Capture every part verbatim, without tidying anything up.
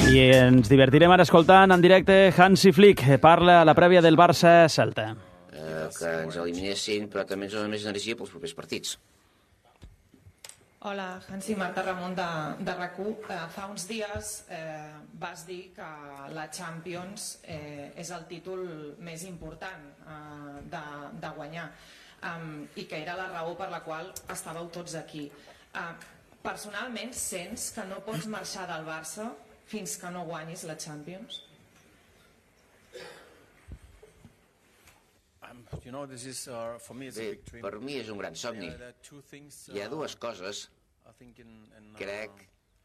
I ens divertirem ara escoltant en directe Hansi Flick. Parla a la prèvia del Barça-Celta. Eh, que ens eliminessin, però també ens dona més energia pels propers partits. Hola, Hansi, Marta Ramon de, de RAC u. Eh, fa uns dies eh, vas dir que la Champions eh, és el títol més important eh, de, de guanyar um, i que era la raó per la qual estàveu tots aquí. Eh, personalment, sents que no pots marxar del Barça fins que no guanyis la Champions? Bé, per mi és un gran somni. Hi ha dues coses, crec,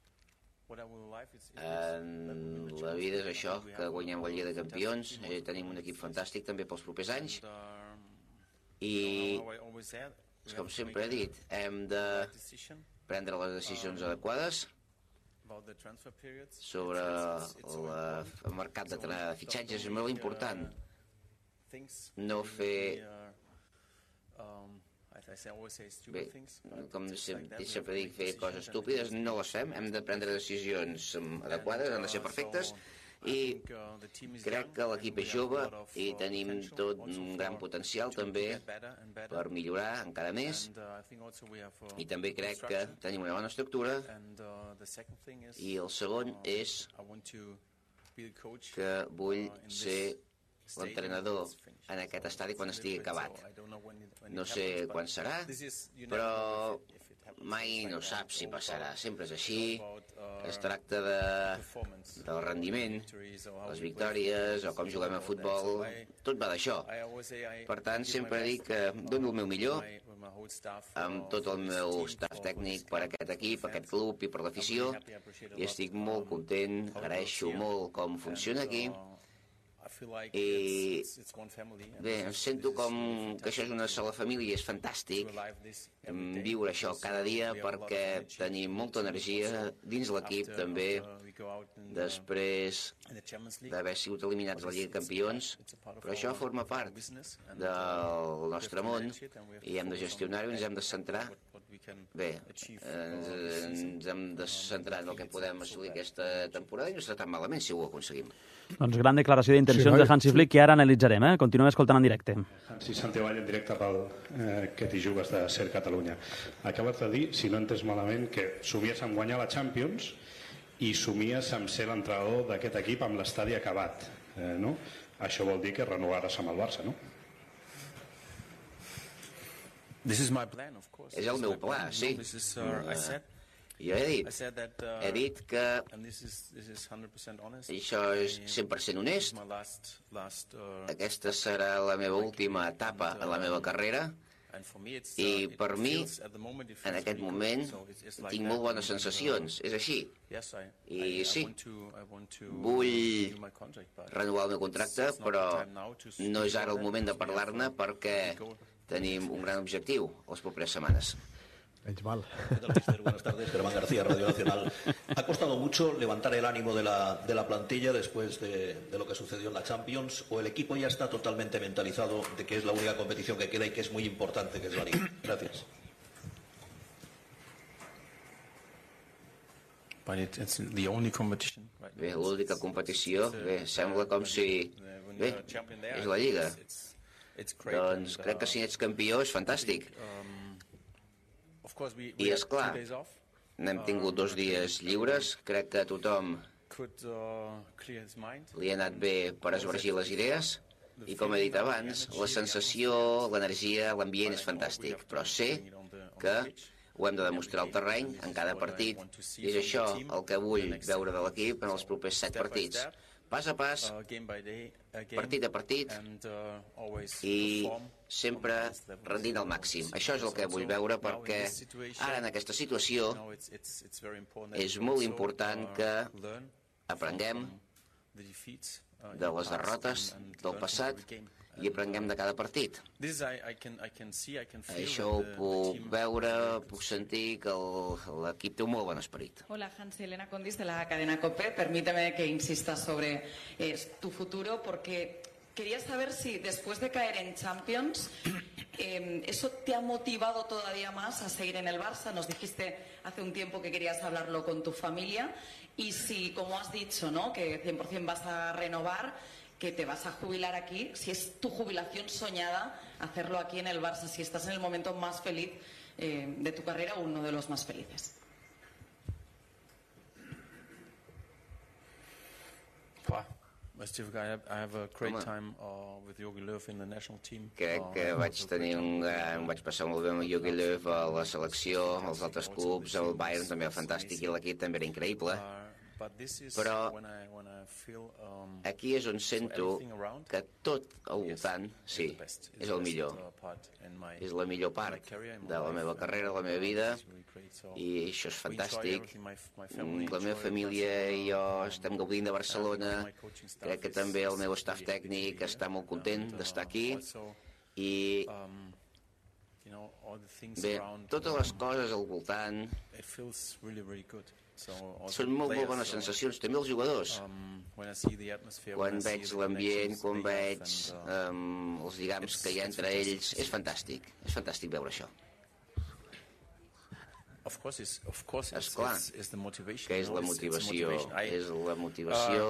en la vida és això, que guanyem la Lliga de Campions, eh, tenim un equip fantàstic també pels propers anys, i, com sempre he dit, hem de prendre les decisions adequades sobre la, el mercat de fitxatges. És molt important no fer... Bé, com sempre, sempre dic, fer coses estúpides, no les fem, hem de prendre decisions adequades, han de ser perfectes, i crec que l'equip és jove i tenim tot un gran potencial també per millorar encara més, i també crec que tenim una bona estructura. I el segon és que vull ser l'entrenador en aquest estadi quan estigui acabat. No sé quan serà, però mai no saps si passarà. Sempre és així. Es tracta de, del rendiment, les victòries o com juguem a futbol. Tot va d'això. Per tant, sempre dic que dono el meu millor amb tot el meu staff tècnic per aquest equip, aquest club i per l'afició, i estic molt content, agraeixo molt com funciona aquí. I bé, em sento com que això és una sola família i és fantàstic viure això cada dia perquè tenim molta energia dins l'equip també després d'haver sigut eliminats de la Lliga de Campions, però això forma part del nostre món i hem de gestionar-ho i ens hem de centrar. Bé, ens, ens hem de centrar en el que podem assolir aquesta temporada i no serà tan malament si ho aconseguim. Doncs gran declaració d'intencions sí, no? de Hansi Flick, que ara analitzarem. Eh? Continuem escoltant en directe. Hansi Santevall, en directe pel eh, que t'hi jugues de Ser Catalunya. Acabes de dir, si no entens malament, que somies amb guanyar la Champions i somies amb ser l'entrenador d'aquest equip amb l'estadi acabat. Eh, no? Això vol dir que renovaràs amb el Barça, no? És el meu pla, sí. Jo he dit, he dit que això és cent per cent honest. Aquesta serà la meva última etapa en la meva carrera i per mi, en aquest moment, tinc molt bones sensacions. És així. I sí, vull renovar el meu contracte, però no és ara el moment de parlar-ne perquè tenim un gran objectiu les properes setmanes. Buenas tardes, Germán García, Radio Nacional. ¿Ha costado mucho levantar el ánimo de la, de la plantilla después de, de lo que sucedió en la Champions? ¿O el equipo ya está totalmente mentalizado de que es la única competición que queda y que es muy importante, que es la Liga? Gracias. Bé, l'única competició, bé, sembla com si... Bé, és la Lliga. Doncs crec que si ets campió és fantàstic. I és clar, n'hem tingut dos dies lliures, crec que a tothom li ha anat bé per esvergir les idees i com he dit abans, la sensació, l'energia, l'ambient és fantàstic, però sé que ho hem de demostrar al terreny en cada partit i és això el que vull veure de l'equip en els propers set partits. Pas a pas, partit a partit i sempre rendint al màxim. Això és el que vull veure perquè ara en aquesta situació és molt important que aprenguem de les derrotes del passat i aprenguem de cada partit. Això ho puc veure, puc sentir que l'equip té un molt bon esperit. Hola, Hansi, Elena Condis de la cadena COPE. Permíteme que insista sobre eh, tu futuro porque Quería saber si después de caer en Champions, eh, ¿eso te ha motivado todavía más a seguir en el Barça? Nos dijiste hace un tiempo que querías hablarlo con tu familia. Y si, como has dicho, ¿no?, que cien por cien vas a renovar, que te vas a jubilar aquí, si es tu jubilación soñada, hacerlo aquí en el Barça, si estás en el momento más feliz eh, de tu carrera o uno de los más felices. Crec que vaig tenir un gran... vaig passar molt bé amb el Jogi Löw a la selecció, als altres clubs, el Bayern també era fantàstic i l'equip també era increïble. Però aquí és on sento que tot al voltant, sí, és el millor. És la millor part de la meva carrera, de la meva vida, i això és fantàstic. La meva família i jo estem gaudint de Barcelona. Crec que també el meu staff tècnic està molt content d'estar aquí. I bé, totes les coses al voltant són molt, molt bones sensacions, també els jugadors. Quan veig l'ambient, quan veig um, els lligams que hi ha entre ells, és fantàstic, és fantàstic veure això. Esclar, que és la motivació, és la motivació...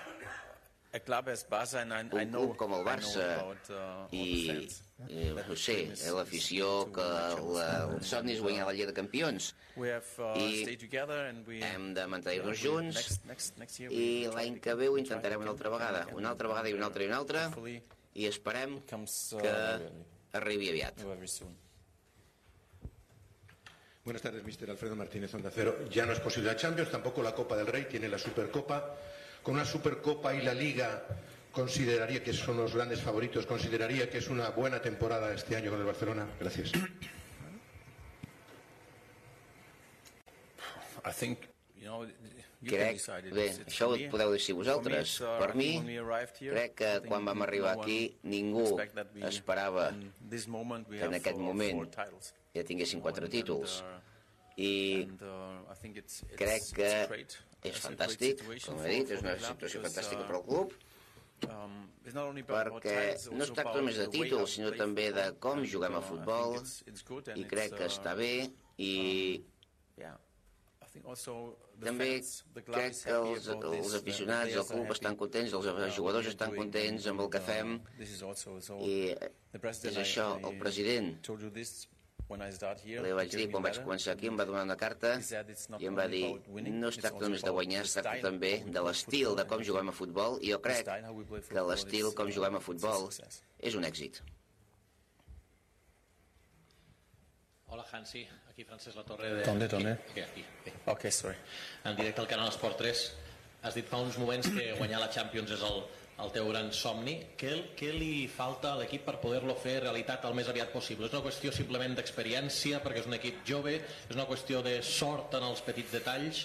Un club com el Barça i, no sé, l'afició, que el somni és guanyar la Lliga de Campions, i hem de mantenir-nos junts, i l'any que ve ho intentarem una altra vegada, una altra vegada i una altra i una altra, i esperem que arribi aviat. Buenas tardes, mister Alfredo Martínez, Onda Cero. Ya no es posible la Champions, tampoco la Copa del Rey, tiene la Supercopa. Con una Supercopa y la Liga, ¿consideraría que son los grandes favoritos? ¿Consideraría que es una buena temporada este año con el Barcelona? Gracias. Crec, bé, això ho podeu decidir vosaltres. Per mi, crec que quan vam arribar aquí ningú esperava que en aquest moment ja tinguessin quatre títols. I crec que és fantàstic, com he dit, és una situació fantàstica per al club, perquè no es tracta només de títols, sinó també de com juguem a futbol, i crec que està bé, i també crec que els, els aficionats del club estan contents, els jugadors estan contents amb el que fem, i és això, el president li vaig dir, quan vaig començar aquí, em va donar una carta i em va dir, no es tracta només de guanyar, es tracta també de l'estil de com juguem a futbol, i jo crec que l'estil com juguem a futbol és un èxit. Hola, Hansi, aquí Francesc Latorre de... ¿Dónde, dónde? Aquí, aquí. aquí. Ok, sorry. En directe al canal Esport tres. Has dit fa uns moments que guanyar la Champions és el, el teu gran somni. Què, què li falta a l'equip per poder-lo fer realitat el més aviat possible? És una qüestió simplement d'experiència, perquè és un equip jove, és una qüestió de sort en els petits detalls?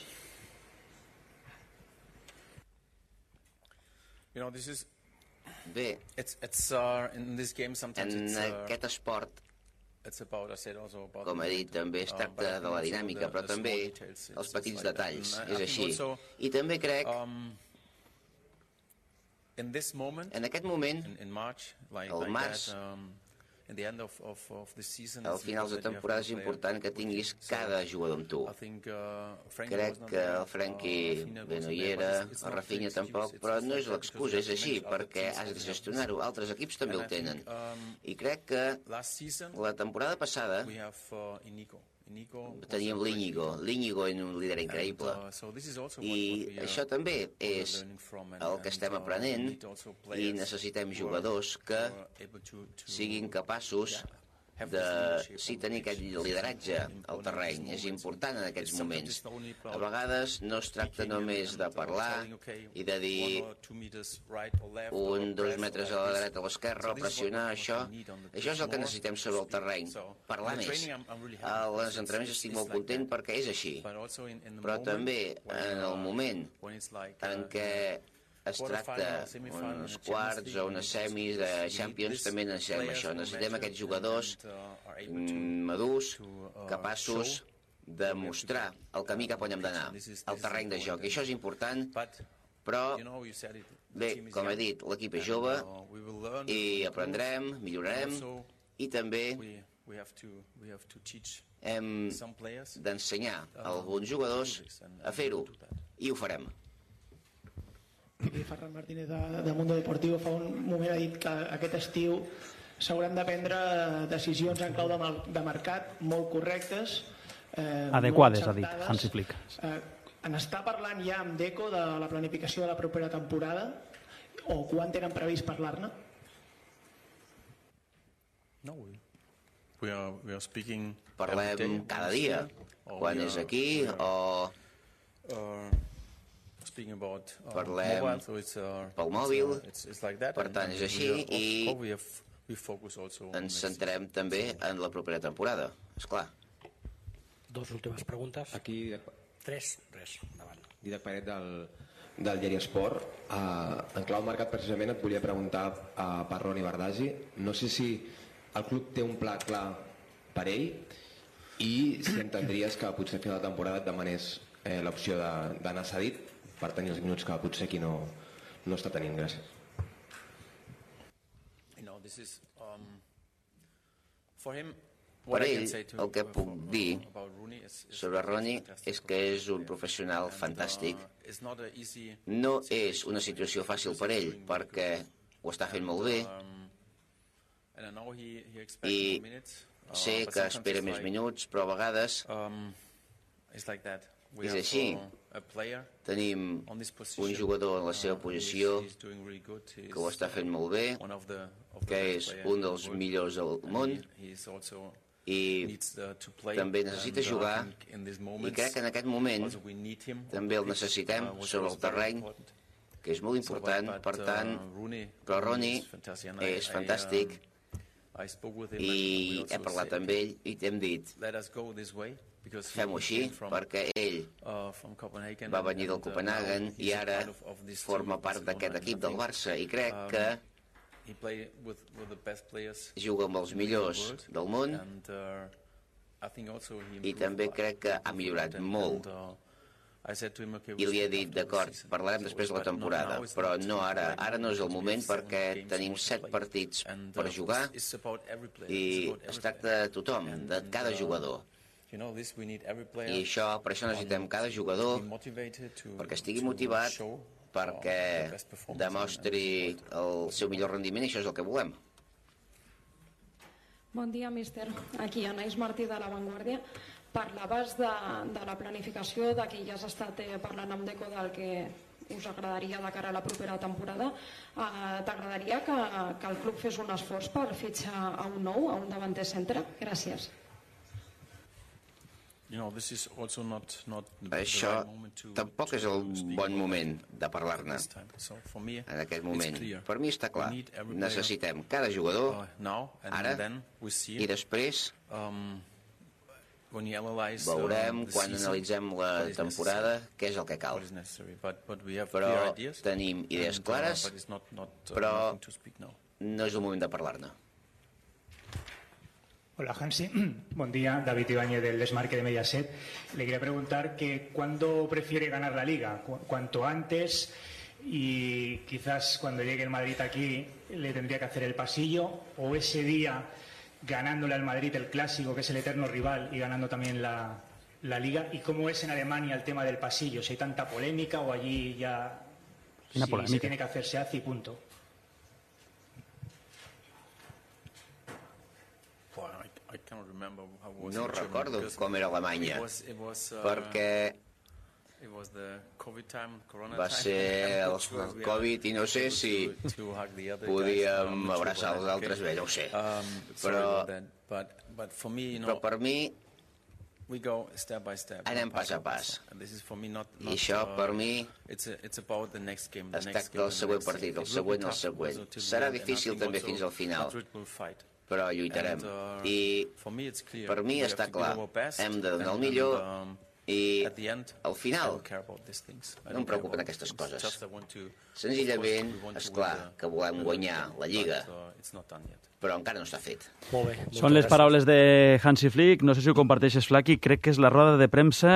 You know, this is... Bé, it's, it's, uh, in this game sometimes en it's, uh, aquest esport, it's about, I said also about com he dit, també es tracta de la dinàmica, però també els petits detalls, és així. I també crec, en aquest moment, al març, al final de temporada és important que tinguis cada jugador amb tu. Crec que el Frenkie bé no hi era, el Rafinha tampoc, però no és l'excusa, és així, perquè has de gestionar-ho. Altres equips també ho tenen. I crec que la temporada passada teníem l'Íñigo. L'Íñigo és un líder increïble. I això també és el que estem aprenent, i necessitem jugadors que siguin capaços de sí tenir aquest lideratge al terreny. És important en aquests moments. A vegades no es tracta només de parlar i de dir un, dos metres a la dreta o a l'esquerra, o pressionar això. Això és el que necessitem sobre el terreny. Parlar més. Als entrenaments estic molt content perquè és així. Però també en el moment en què es tracta uns quarts o unes semis de Champions, també necessitem això. Necessitem aquests jugadors madurs, capaços de mostrar el camí cap on hem d'anar, el terreny de joc. I això és important, però Bé, com he dit, l'equip és jove i aprendrem, millorarem i també hem d'ensenyar a alguns jugadors a fer-ho i ho farem. I Ferran Martínez de, de Mundo Deportivo fa un moment ha dit que aquest estiu s'hauran de prendre decisions en clau de, de mercat molt correctes, eh, adequades, molt ha dit Hansi Flick. Eh, en està parlant ja amb Deco de la planificació de la propera temporada o quan tenen previst parlar-ne? No, we are, we are speaking Parlem cada dia, quan és aquí o parlem pel mòbil, per tant és així i ens centrem també en la propera temporada, esclar. Dos últimes preguntes. Aquí, Tres, res, endavant. Didac Paret del, del Diari Esport. Uh, en clau mercat, precisament, et volia preguntar uh, per Ronny Bardghji. No sé si el club té un pla clar per ell i si entendries que potser a final de temporada et demanés eh, l'opció d'anar cedit per tenir els minuts que potser aquí no, no està tenint. Gràcies. You know, this is, um, for him, per ell, el que puc dir sobre Ronny és que és un professional fantàstic. No és una situació fàcil per ell, perquè ho està fent molt bé i sé que espera més minuts, però a vegades és així. Tenim un jugador en la seva posició que ho està fent molt bé, que és un dels millors del món, i també necessita jugar i crec que en aquest moment també el necessitem sobre el terreny, que és molt important. Per tant, però Ronny és fantàstic i he parlat amb ell i t'hem dit fem-ho així perquè ell va venir del Copenhagen i ara forma part d'aquest equip del Barça i crec que juga amb els millors del món i també crec que ha millorat molt i li he dit, d'acord, parlarem després de la temporada, però no ara, ara no és el moment perquè tenim set partits per jugar i es tracta de tothom, de cada jugador. I això, per això necessitem cada jugador perquè estigui motivat, perquè demostri el seu millor rendiment i això és el que volem. Bon dia, míster. Aquí Anaïs Martí de La Vanguardia. Parlaves de, de la planificació, de que ja has estat eh, parlant amb Deco del que us agradaria de cara a la propera temporada. Eh, T'agradaria que, que el club fes un esforç per fitxar a un nou, a un davanter centre? Gràcies. Això tampoc és el bon moment de parlar-ne en aquest moment. Per mi està clar, necessitem cada jugador ara i després veurem quan analitzem la temporada què és el que cal. Però tenim idees clares, però no és el moment de parlar-ne. Hola Hansi, buen día, David Ibáñez del Desmarque de Mediaset. Le quería preguntar que ¿cuándo prefiere ganar la Liga? ¿Cu ¿Cuanto antes? Y quizás cuando llegue el Madrid aquí le tendría que hacer el pasillo, o ese día ganándole al Madrid el clásico, que es el eterno rival, y ganando también la, la Liga. ¿Y cómo es en Alemania el tema del pasillo? ¿Si hay tanta polémica o allí ya si se tiene que hacer se hace y punto? No recordo com era Alemanya, perquè va ser el Covid i no sé si podíem abraçar els altres bé, no ho sé. Però, però per mi anem pas a pas. I això per mi es tracta del següent partit, el següent el següent. Serà difícil també fins al final, però lluitarem. I per mi està clar, hem de donar el millor i al final no em preocupen aquestes coses. Senzillament, és clar que volem guanyar la Lliga, però encara no està fet. Són les paraules de Hansi Flick, no sé si ho comparteixes, Flaqui, crec que és la roda de premsa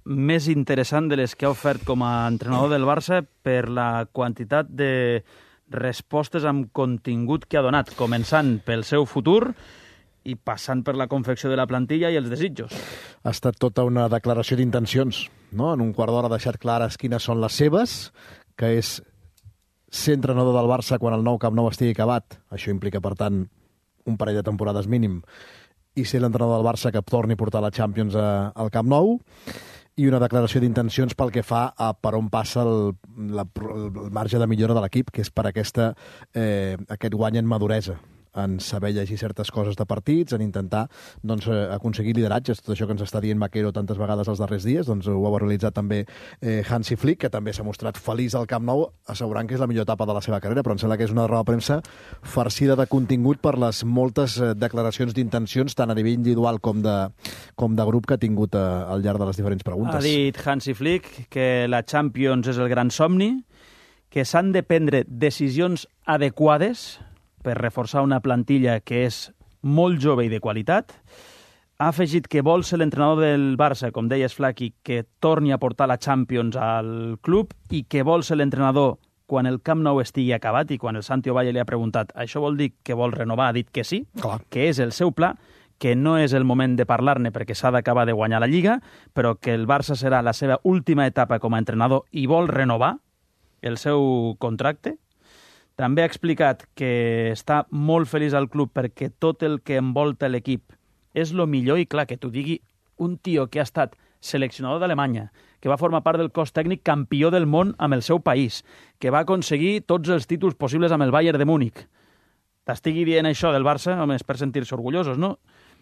més interessant de les que ha ofert com a entrenador del Barça per la quantitat de respostes amb contingut que ha donat, començant pel seu futur i passant per la confecció de la plantilla i els desitjos. Ha estat tota una declaració d'intencions, no? En un quart d'hora ha deixat clares quines són les seves, que és ser entrenador del Barça quan el nou Camp Nou estigui acabat. Això implica, per tant, un parell de temporades mínim, i ser l'entrenador del Barça que torni a portar la Champions a, al Camp Nou, i una declaració d'intencions pel que fa a per on passa el, la, el marge de millora de l'equip, que és per aquesta, eh, aquest guany en maduresa, en saber llegir certes coses de partits, en intentar doncs, aconseguir lideratges. Tot això que ens està dient Vaquero tantes vegades els darrers dies, doncs ho ha realitzat també eh, Hansi Flick, que també s'ha mostrat feliç al Camp Nou, assegurant que és la millor etapa de la seva carrera, però em sembla que és una roda de premsa farcida de contingut per les moltes declaracions d'intencions, tant a nivell individual com de, com de grup, que ha tingut eh, al llarg de les diferents preguntes. Ha dit Hansi Flick que la Champions és el gran somni, que s'han de prendre decisions adequades per reforçar una plantilla que és molt jove i de qualitat. Ha afegit que vol ser l'entrenador del Barça, com deies, Flaky, que torni a portar la Champions al club i que vol ser l'entrenador quan el Camp Nou estigui acabat, i quan el Santi Ovalle li ha preguntat això vol dir que vol renovar, ha dit que sí, Clar. que és el seu pla, que no és el moment de parlar-ne perquè s'ha d'acabar de guanyar la Lliga, però que el Barça serà la seva última etapa com a entrenador i vol renovar el seu contracte. També ha explicat que està molt feliç al club perquè tot el que envolta l'equip és lo millor, i clar, que t'ho digui un tio que ha estat seleccionador d'Alemanya, que va formar part del cos tècnic campió del món amb el seu país, que va aconseguir tots els títols possibles amb el Bayern de Múnich. T'estigui dient això del Barça, home, és per sentir-se orgullosos, no?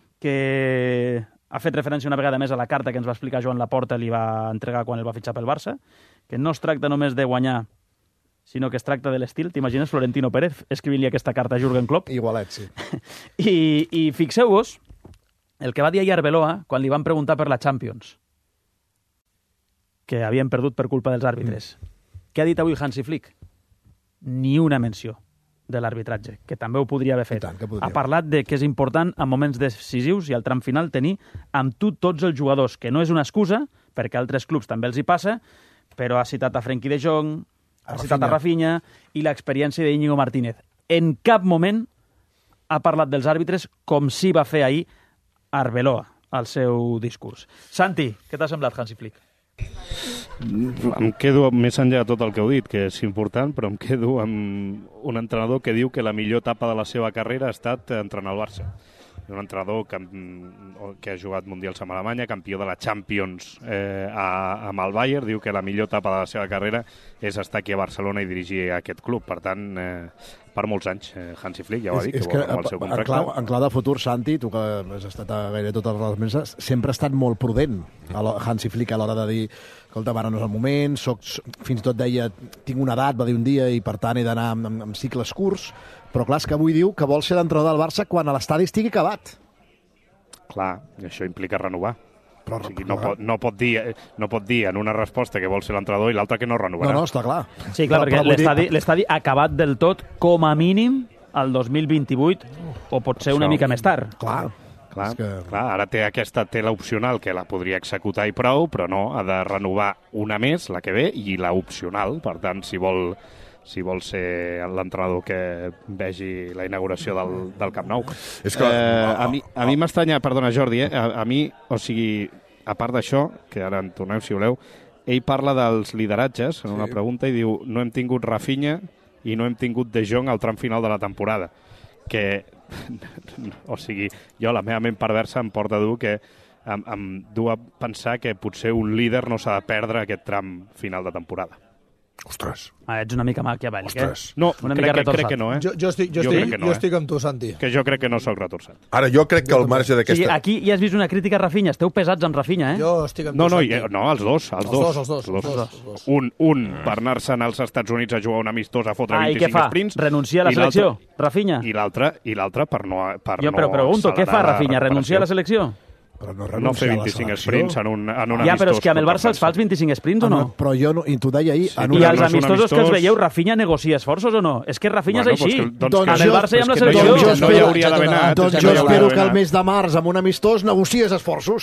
Que ha fet referència una vegada més a la carta que ens va explicar Joan Laporta, li va entregar quan el va fitxar pel Barça, que no es tracta només de guanyar, sinó que es tracta de l'estil. T'imagines Florentino Pérez escrivint-li aquesta carta a Jürgen Klopp? Igualet, sí. I, i fixeu-vos el que va dir ahir Arbeloa quan li van preguntar per la Champions, que havien perdut per culpa dels àrbitres. Mm. Què ha dit avui Hansi Flick? Ni una menció de l'arbitratge, que també ho podria haver fet. Tant, podria. Ha parlat de que és important en moments decisius i al tram final tenir amb tu tots els jugadors, que no és una excusa, perquè a altres clubs també els hi passa, però ha citat a Frenkie de Jong, ha citat a Rafinha i l'experiència d'Íñigo Martínez. En cap moment ha parlat dels àrbitres com si va fer ahir Arbeloa al seu discurs. Santi, què t'ha semblat Hansi Flick? Em quedo, més enllà de tot el que heu dit, que és important, però em quedo amb un entrenador que diu que la millor etapa de la seva carrera ha estat entrenar el Barça. Un entrenador que, que ha jugat mundials amb Alemanya, campió de la Champions eh, a, amb el Bayern, diu que la millor etapa de la seva carrera és estar aquí a Barcelona i dirigir aquest club. Per tant, eh, per molts anys, eh, Hansi Flick ja ho ha dit, és, que, que vol el seu contracte. En clau, en clau de futur, Santi, tu que has estat a gairebé totes les meses, sempre ha estat molt prudent Hansi Flick a l'hora de dir escolta, ara no és el moment, soc, fins i tot deia tinc una edat, va dir un dia, i per tant he d'anar amb, amb, amb cicles curts, però clar, és que avui diu que vol ser l'entrenador del Barça quan l'estadi estigui acabat. Clar, això implica renovar. Però, o sigui, no, pot, no, pot dir, no pot dir en una resposta que vol ser l'entrenador i l'altra que no renovarà. No, no, està clar. Sí, clar, però, perquè l'estadi dir... acabat del tot, com a mínim, al dos mil vint-i-vuit, o pot ser una això, mica més tard. Clar. Clar, que... clar, ara té aquesta té l'opcional que la podria executar i prou, però no, ha de renovar una més, la que ve, i la opcional. Per tant, si vol, si vol ser l'entrenador que vegi la inauguració del, del Camp Nou. És que... eh, a mi, a mi m'estranya, perdona Jordi, eh, a, a mi, o sigui, a part d'això, que ara en torneu si voleu, ell parla dels lideratges en una sí. pregunta i diu no hem tingut Rafinha i no hem tingut De Jong al tram final de la temporada. Que, o sigui, jo la meva ment perversa em porta a dur que em, em du a pensar que potser un líder no s'ha de perdre aquest tram final de temporada. Ostres. Ah, ets una mica maquiavèlic, eh? No, una crec, mica que, crec que no, eh? Jo, jo, estic, jo, jo, estic, no, jo eh? estic amb tu, Santi. Que jo crec que no sóc retorçat. Ara, jo crec que al marge d'aquesta... O sigui, aquí ja has vist una crítica a Rafinha. Esteu pesats amb Rafinha, eh? Jo estic amb no, tu, no, Santi. No, els dos, els, els dos. dos, els dos, els dos. Els dos. Els dos. Un, un per anar-se'n als Estats Units a jugar un amistós a fotre ah, vint-i-cinc sprints. Renuncia a la selecció, Rafinha? I l'altre i l'altre per no per jo, però pregunto, què fa Rafinha? Renuncia a la selecció? Però no, no fer vint-i-cinc sprints en un, en un ja, però és que amb el Barça els fa els vint-i-cinc sprints o no? no però jo no, i t'ho deia ahir... Sí, I als amistosos amistós... que els veieu, Rafinha negocia esforços o no? És que Rafinha bueno, és així. Pues que, doncs, doncs amb el Barça i amb la selecció. No, no hi hauria d'haver anat. Doncs jo espero que el mes de març amb un amistós negocies esforços.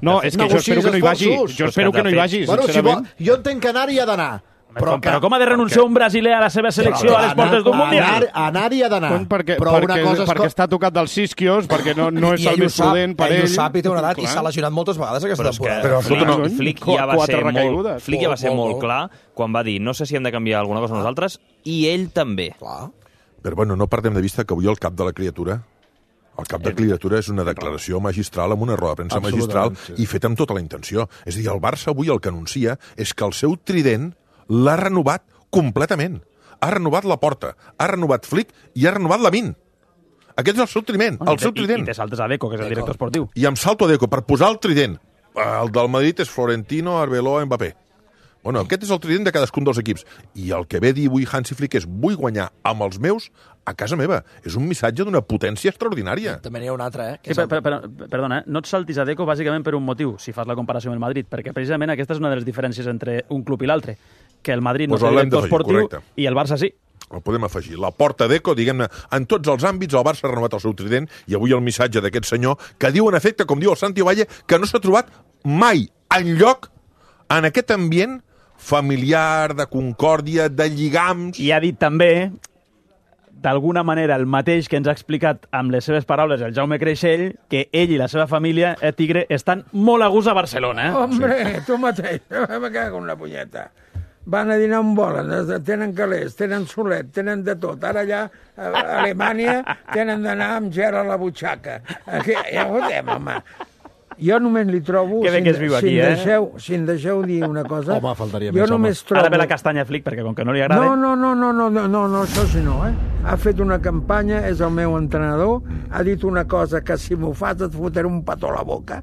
No, és que jo espero que no hi vagi. Jo espero que no hi vagi, bueno, sincerament. Si vol, jo entenc que anar-hi ha d'anar. Però, però com ha de renunciar un brasiler a la seva selecció a les portes d'un mundial? Anar-hi ha d'anar. Perquè, però perquè, una cosa és perquè està tocat dels isquios, perquè no, no és el més prudent per ell. Ell ho sap i té una edat i s'ha lesionat moltes vegades aquesta temporada. Però Flick, no, Flick ja va ser molt, Flick ja va ser molt clar quan va dir no sé si hem de canviar alguna cosa nosaltres, i ell també. Però bueno, no perdem de vista que avui el cap de la criatura el cap de criatura és una declaració magistral amb una roda de premsa magistral i feta amb tota la intenció. És a dir, el Barça avui el que anuncia és que el seu trident l'ha renovat completament. Ha renovat la Porta, ha renovat Flick i ha renovat Lamine. Aquest és el seu trident, el seu trident. I te saltes a Deco, que és el director esportiu. I em salto a Deco per posar el trident. El del Madrid és Florentino, Arbeloa, Mbappé. Bueno, aquest és el trident de cadascun dels equips. I el que ve dir avui Hansi Flick és vull guanyar amb els meus a casa meva. És un missatge d'una potència extraordinària. També n'hi ha un altre, eh? Sí, per, per, per, perdona, eh? no et saltis a Deco bàsicament per un motiu, si fas la comparació amb el Madrid, perquè precisament aquesta és una de les diferències entre un club i l'altre, que el Madrid no pues té director esportiu correcte. I el Barça sí. El podem afegir. La Porta Deco, diguem-ne, en tots els àmbits el Barça ha renovat el seu trident i avui el missatge d'aquest senyor que diu en efecte, com diu el Santi Valle, que no s'ha trobat mai enlloc en aquest ambient familiar, de concòrdia, de lligams... I ha dit també, d'alguna manera, el mateix que ens ha explicat amb les seves paraules el Jaume Creixell, que ell i la seva família, eh, Tigre, estan molt a gust a Barcelona. Eh? Hombre, sí. Tu mateix, me cago en la punyeta. Van a dinar on volen, tenen calés, tenen solet, tenen de tot. Ara allà, a Alemanya, tenen d'anar amb gel a la butxaca. Aquí, ja ho tem, home. Jo només li trobo... Que bé que es viu aquí, si eh? Deixeu, si em deixeu dir una cosa... Home, faltaria jo més, només home. trobo... Ara ve la castanya Flick, perquè com que no li agrada... No, no, no, no, no, no, no, no, això sí no, eh? Ha fet una campanya, és el meu entrenador, ha dit una cosa que si m'ho fas et fotré un petó a la boca.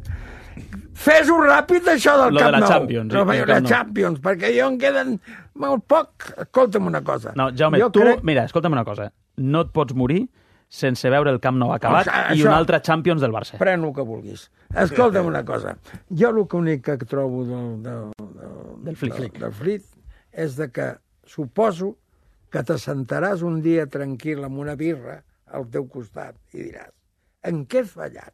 Fes-ho ràpid, això del Lo Camp de la Nou. Champions, No, sí, la no. Champions, perquè jo en queden molt poc. Escolta'm una cosa. No, Jaume, jo tu... crec- Mira, escolta'm una cosa. No et pots morir sense veure el Camp Nou acabat O sigui, i això- un altre Champions del Barça. Pren el que vulguis. Escolta'm una cosa. Jo el que únic que trobo del, del, del, Del Flick. del, del Flick és de que suposo que t'assentaràs un dia tranquil amb una birra al teu costat i diràs, en què he fallat?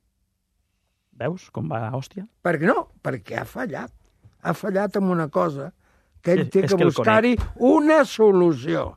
Veus com va, hòstia? Perquè no, perquè ha fallat. Ha fallat amb una cosa que ell És- té és que que el buscar-hi una solució.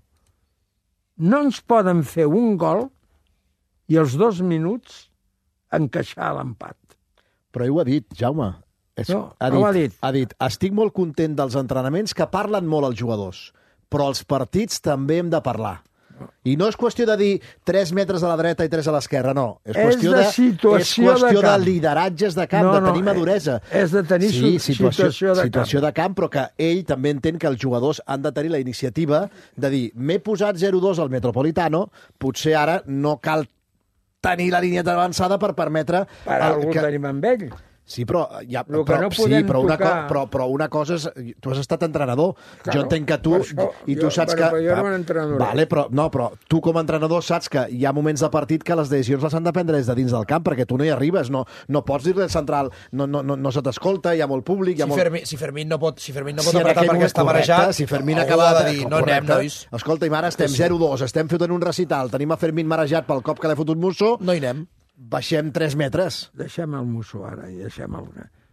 No ens poden fer un gol i els dos minuts encaixar l'empat. Però ell ho ha dit, Jaume. És, No, ha, no dit, ho ha dit. ha dit, estic molt content dels entrenaments que parlen molt els jugadors, però els partits també hem de parlar. I no és qüestió de dir tres metres a la dreta i tres a l'esquerra, no. És És qüestió de de, situació és qüestió de de, camp. lideratges de camp, No, de no, tenir maduresa. és de tenir sí, su- situació, situació de situació de camp, però que ell també entén que els jugadors han de tenir la iniciativa de dir, m'he posat zero dos al Metropolitano, potser ara no cal tenir la línia avançada per permetre... Per el algú que- tenim amb ell. Sí, però, ja, Lo que però, no sí, podem però, una tocar- co, però, però una cosa és... Tu has estat entrenador. Claro, jo entenc que tu... per això, I tu jo- saps però- que... però jo era un entrenador. Vale, però, no, però tu com a entrenador saps que hi ha moments de partit que les decisions les han de prendre des de dins del camp, perquè tu no hi arribes. No, no pots dir-li al central, no, no, no, no se t'escolta, hi ha molt públic... Hi ha Si, molt... Fermín, si Fermín no pot, si Fermín no pot Si en apretar aquell perquè moment- està correcte, marejat, si Fermín algú acaba ha de dir, no anem, correcte. nois. Escolta, i ara estem Sí, sí. zero dos, estem fotent un recital, tenim a Fermín marejat pel cop que l'ha fotut Musso... No hi anem. Baixem tres metres. Deixem el Musso ara i deixem el...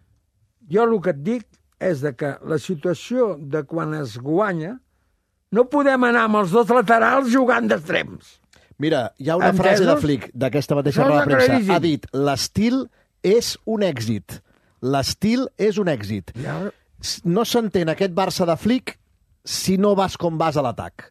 Jo el que et dic és de que la situació de quan es guanya no podem anar amb els dos laterals jugant d'extrems. Mira, hi ha una Entesos? frase de Flick d'aquesta mateixa Això és roda de premsa. claríssim. Ha dit, l'estil és un èxit. L'estil és un èxit. Ja. No s'entén aquest Barça de Flick si no vas com vas a l'atac.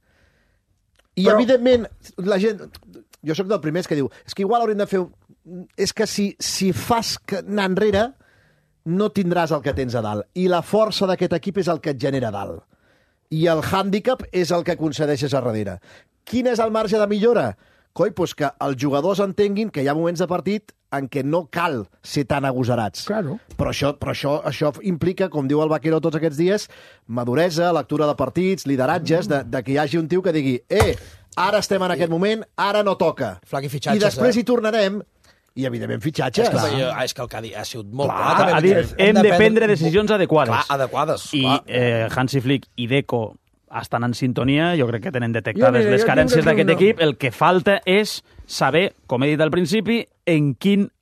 I, Però- evidentment, la gent... Jo sóc del primers que diu, és que igual hauríem de fer... un- És que si, si fas que- anar enrere, no tindràs el que tens a dalt. I la força d'aquest equip és el que et genera a dalt. I el hàndicap és el que concedeixes a darrere. Quin és el marge de millora? Coi, doncs que els jugadors entenguin que hi ha moments de partit en què no cal ser tan agosarats. Claro. Però, això, però això, això implica, com diu el Vaquero tots aquests dies, maduresa, lectura de partits, lideratges, de, de que hi hagi un tio que digui eh, ara estem en aquest moment, ara no toca. Flac i fitxatges, I després eh? hi tornarem, i evidentment fitxatges. És que, jo, és que el que ha dit ha sigut molt Clar, clar. també ha dit, vull dir, hem de prendre decisions adequades. Clar, adequades. I clar. eh, Hansi Flick i Deco estan en sintonia, jo crec que tenen Jo, detectades mira, les jo carències tinc que d'aquest fer una- equip. El que falta és saber, com he dit al principi, en quin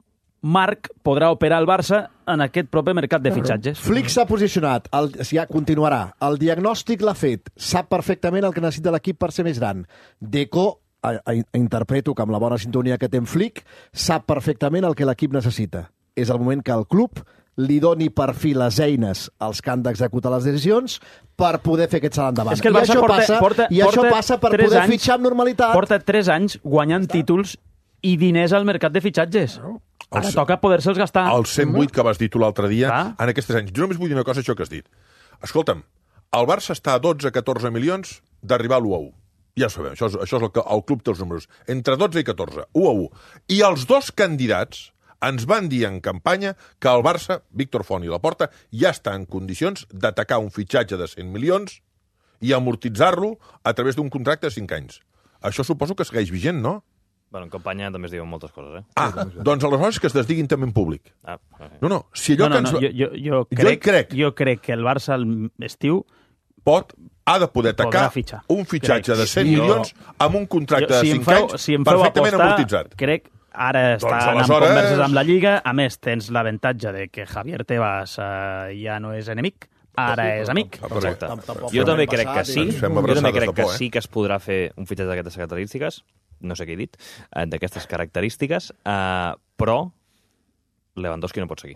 Marc podrà operar el Barça en aquest proper mercat de fitxatges. Flick s'ha posicionat, el, ja continuarà. El diagnòstic l'ha fet, sap perfectament el que necessita l'equip per ser més gran. Deco, a, a, interpreto que amb la bona sintonia que té en Flick, sap perfectament el que l'equip necessita. És el moment que el club li doni per fi les eines als que han d'executar les decisions per poder fer aquest salt endavant. És que el I Barça això porta, passa, porta, i això porta passa per tres poder anys, fitxar amb normalitat. Porta tres anys guanyant títols i diners al mercat de fitxatges. Ara Els- toca poder-se'ls gastar. El cent vuit que vas dir tu l'altre dia, en aquests anys. Jo només vull dir una cosa, això que has dit. Escolta'm, el Barça està a dotze a catorze milions d'arribar a l'u a u. Ja ho sabem, això és, això és el, que, el club té els números. Entre dotze i catorze, u a u. I els dos candidats ens van dir en campanya que el Barça, Víctor Font i Laporta, ja està en condicions d'atacar un fitxatge de cent milions i amortitzar-lo a través d'un contracte de cinc anys. Això suposo que segueix vigent, no? Bueno, en campanya també es diuen moltes coses, eh? Ah, doncs aleshores que es desdiguin també en públic. Ah, no, no, si allò no, no, que ens... no, jo, jo, jo, crec, crec... jo crec que el Barça al estiu pot, ha de poder atacar fitxar. un fitxatge Crec. de cent Jo- milions amb un contracte jo, de si em cinc feu, anys si em feu perfectament apostar, amortitzat. crec ara Doncs estan aleshores- en converses amb la Lliga. A més, tens l'avantatge de que Javier Tebas eh, ja no és enemic, ara és amic. Exacte. Jo també crec que sí. Ens fem Jo també abraçades crec de que por, eh? sí que es podrà fer un fitxatge d'aquestes característiques, no sé què he dit, eh, d'aquestes característiques, eh, però Lewandowski no pot seguir.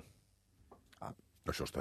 Això està...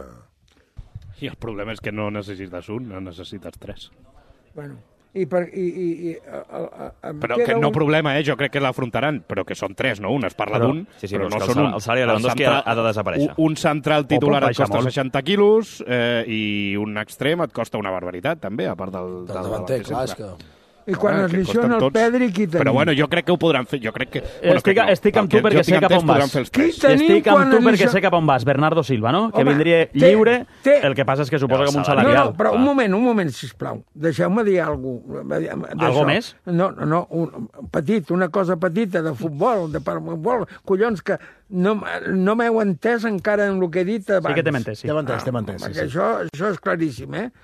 I el problema és que no necessites un, no necessites tres. Bueno, i per... I, i, i, el, el, em Però queda que no un- problema, eh? Jo crec que l'afrontaran, però que són tres, no un. Es parla Però- d'un, Sí, sí, però però és no que són el un. sal- el salari de Lewandowski central- ha de desaparèixer. Un, un central titular O pot et costa baixar molt. seixanta quilos eh, i un extrem et costa una barbaritat, també, a part del... Del davanter, clar, és que... I quan es que lesiona costen el tots. Pedri, qui tenim? Però bueno, jo crec que ho podran fer. Jo crec que... Bueno, Estic, crec no. estic amb Pel tu que perquè jo sé tinc cap entès, on vas. podran fer els tres. Estic amb quan tu ens perquè això- sé cap on vas. Bernardo Silva, no? Que Home, vindria té- lliure. té- El que passa és que suposa que amb un No, salarial. no, però un moment, un moment, sisplau. Deixeu-me dir alguna cosa. Algo més? No, no, no, un, petit, una cosa petita de futbol, de per futbol. Collons, que no, no m'heu entès encara en el que he dit abans. Sí que t'hem entès, sí. T'hem entès, t'hem entès, sí, Perquè sí. això, això és claríssim, eh?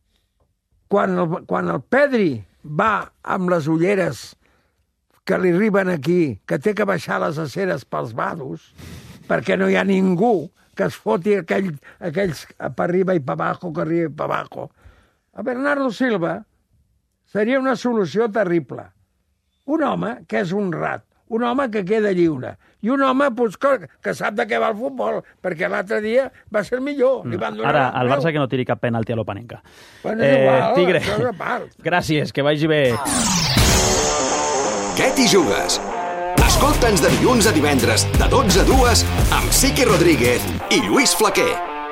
Quan el, quan el Pedri va amb les ulleres que li arriben aquí, que té que baixar les aceres pels vados, perquè no hi ha ningú que es foti aquell, aquells per arriba i per abajo, que arriba i per abajo. A Bernardo Silva seria una solució terrible. Un home que és honrat, un home que queda lliure, i un home pues, que, que sap de què va el futbol, perquè l'altre dia va ser el millor. Li van donar Ara, el el preu. Barça que no tiri cap penalti a l'Opanenka. Bueno, és igual, Tigre, això és a part. gràcies, que vagi bé. Què t'hi jugues? Escolta'ns de dilluns a divendres, de dotze a dues, amb Sique Rodríguez i Lluís Flaquer.